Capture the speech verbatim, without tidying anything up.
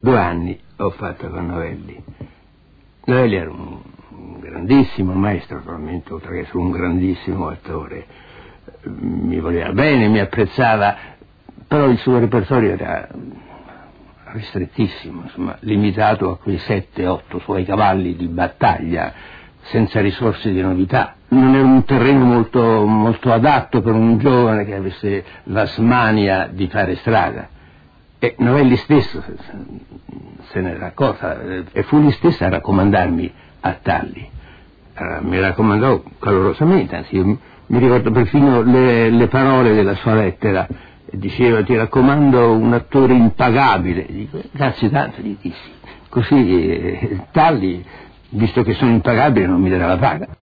Due anni ho fatto con Novelli. Novelli era un, un grandissimo maestro, probabilmente, oltre che essere un grandissimo attore. Mi voleva bene, mi apprezzava, però il suo repertorio era ristrettissimo, insomma, limitato a quei sette otto suoi cavalli di battaglia, senza risorse di novità. Non era un terreno molto, molto adatto per un giovane che avesse la smania di fare strada. E Novelli stesso se ne era accorta, e fu lui stesso a raccomandarmi a Talli. Allora, mi raccomandò calorosamente, anzi io mi ricordo perfino le, le parole della sua lettera. Diceva: ti raccomando un attore impagabile. Dico: grazie tanto, gli dissi. Così eh, Talli, visto che sono impagabile, non mi darà la paga.